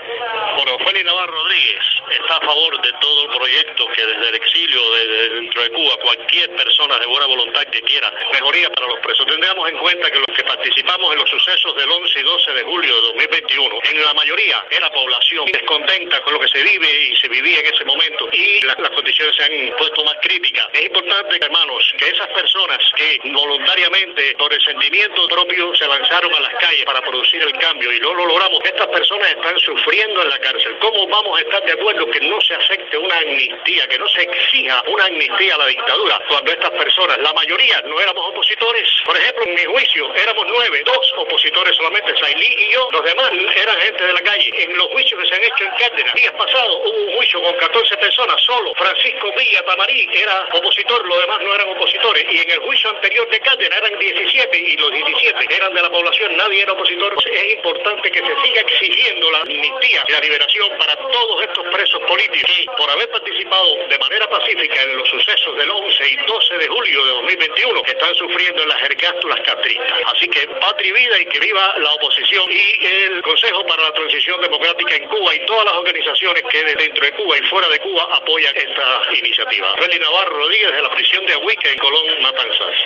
Bueno, Félix Navarro Rodríguez está a favor de todo el proyecto que desde el exilio, desde dentro de Cuba, cualquier persona de buena voluntad que quiera mejoría para los presos. Tengamos en cuenta que los que participamos en los sucesos del 11 y 12 de julio de 2021, en la mayoría era población descontenta con lo que se vive y se vivía en ese momento, y las condiciones se han puesto más críticas. Es importante, hermanos, que esas personas que voluntariamente, por el sentimiento propio, se lanzaron a las calles para producir el cambio y no lo logramos, estas personas están sufriendo en la cárcel. ¿Cómo vamos a estar de acuerdo que no se acepte una amnistía, que no se exija una amnistía a la dictadura, cuando estas personas, la mayoría, no éramos opositores? Por ejemplo, en mi juicio éramos 9, 2 opositores solamente, Sailí y yo, los demás eran gente de la calle. En los juicios que se han hecho en Cárdenas, días pasados hubo un juicio con 14 personas, solo Francisco Villa Tamarí era opositor, los demás no eran opositores, y en el juicio anterior de Cárdenas eran 17 y los 17 eran de la población, nadie era opositor. Es importante que se siga exigiendo la amnistía y la liberación para todos estos presos políticos y por haber participado de manera pacífica en los sucesos del 11 y 12 de julio de 2021 que están sufriendo en las ergástulas castristas. Así que patria y vida, y que viva la oposición y el Consejo para la Transición Democrática en Cuba y todas las organizaciones que dentro de Cuba y fuera de Cuba apoyan esta iniciativa. Félix Navarro Rodríguez, de la prisión de Ahuica en Colón, Matanzas.